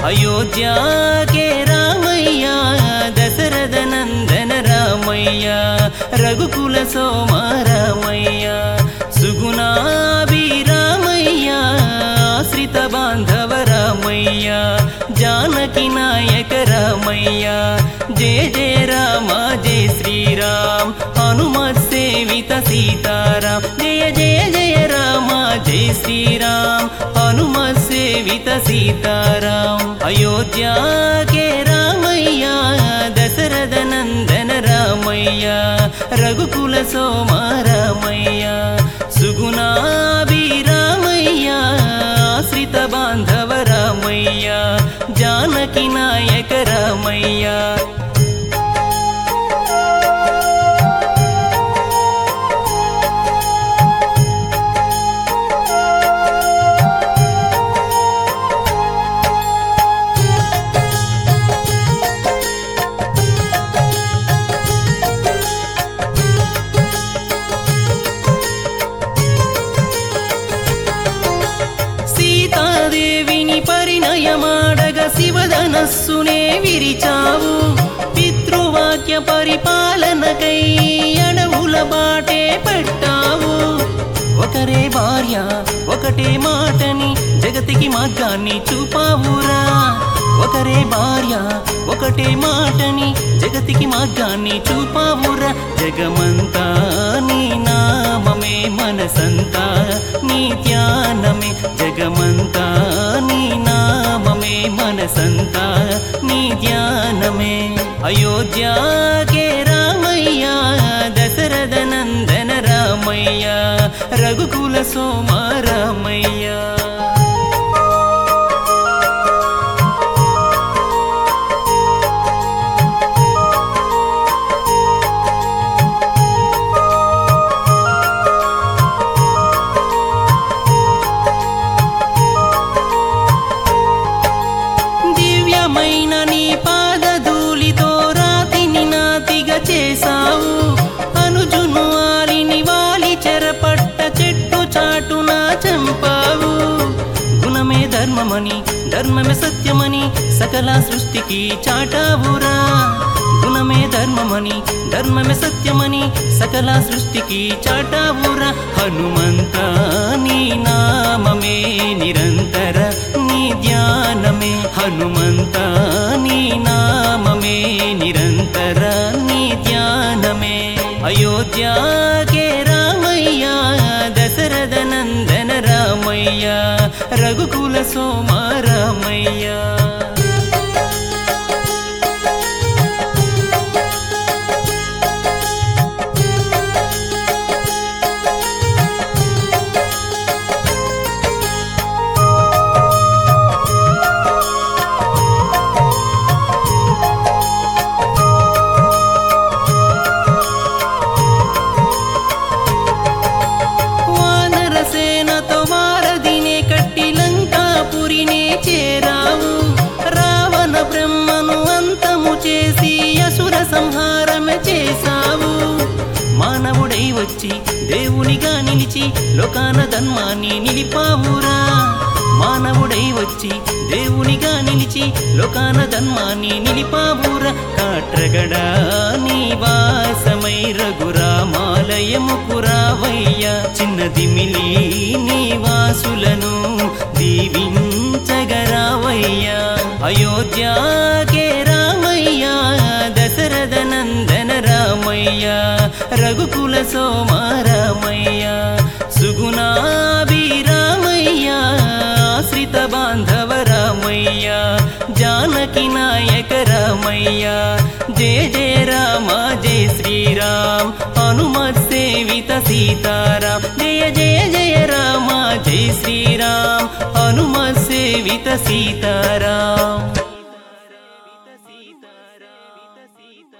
अयोध्या के रामैया दशरथ नंदन रामैया रघुकुल सोम रामैया सुगुणाभि रामैया आश्रित बांधव रामैया जानकी नायक रामैया जय जय राम जय श्री राम हनुमत सेवित सीताराम जय जय जय राम जय श्री राम हनुमत सेवित सीताराम अयोध्या के रामैया दशरथ नंदन रामैया रघुकुल सोम रामैया सुगुणाभि रामैया आश्रित बांधव रामैया जानकी नायक रामैया సీతాదేవిని పరిణయమాడగ శివధనస్సునే విరిచావు పితృవాక్య పరిపాలనకై అడవుల బాటే పెట్టావు ఒకరే భార్య ఒకటే మాటని జగతికి మార్గాన్ని చూపావురా ఒకరే భార్య ఒకటే మాటని జగతికి మార్గాన్ని చూపావురా జగమంతా నీ నామమే మనసంతా నీ ధ్యానమే జగమంతా నీ నామమే మనసంతా నీ ధ్యానమే అయోధ్యా కే రామయ్యా దశరథ నందన రామయ్యా రఘుకుల సోమ రామయ్యా దివ్యమైన నీ పాదధూళితో రాతిని నాతిగా చేసావు అనుజును ఆలిని వాలి చెరపట్ట చెట్టు చాటున చంపావు గుణమే ధర్మమని ధర్మమే సత్యమని సకల సృష్టికి చాటావురా గుణమే ధర్మమని ధర్మమే సత్యమని సకల సృష్టికి చాటావురా హనుమంత నీ నామమే నిరంతర నీ ధ్యానమే హనుమంత నీ నామమే నిరంతర నీ ధ్యానమే అయోధ్యా కే రామయ్యా దశరథ నందన రామయ్యా రఘుకుల సోమ రామయ్యా సేనతో వారధినే కట్టి లంకాపురినే చేరావు రావణ బ్రహ్మను అంతము చేసి అసుర సంహారమే చేసావు మానవుడై వచ్చి దేవునిగా నిలిచి లోకాన ధర్మాన్ని నిలిపావురా మానవుడై వచ్చి దేవునిగా నిలిచి లోకాన ధర్మాన్ని నిలిపావురా కాట్రగడా నివాసమై రఘురామాలయము పురావయ్యా చిన్నదిమిలి నివాసులను దీవించగరావయ్యా అయోధ్యా కే రామయ్యా దశరథ నందన రామయ్యా రఘుకుల సోమ రామయ్యా సుగుణాభి రామయ్యా ఆశ్రిత బాంధవ రామయ్యా जानकी नायक रामैया जय जय राम जय श्री राम हनुमत सेवित सीताराम जय जय जय राम जय श्री राम हनुमत सेवित सीताराम।